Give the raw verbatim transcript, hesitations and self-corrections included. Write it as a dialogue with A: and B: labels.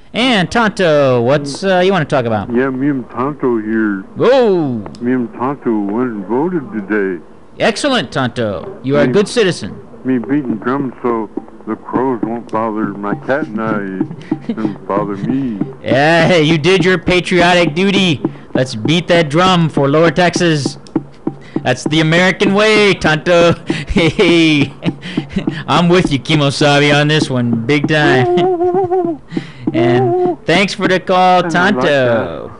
A: And Tonto, what's uh, you want to talk about?
B: Yeah, me and Tonto here.
A: Oh,
B: Me and Tonto went and voted today.
A: excellent, Tonto. You are a
B: Me-
A: good citizen.
B: Me beating drums so the crows won't bother my cat and I and bother me.
A: Yeah, you did your patriotic duty. Let's beat that drum for Lower Texas. That's the American way, Tonto. Hey, I'm with you, Kimosabi, on this one, big time. And thanks for the call,
B: And I like
A: Tonto.
B: that.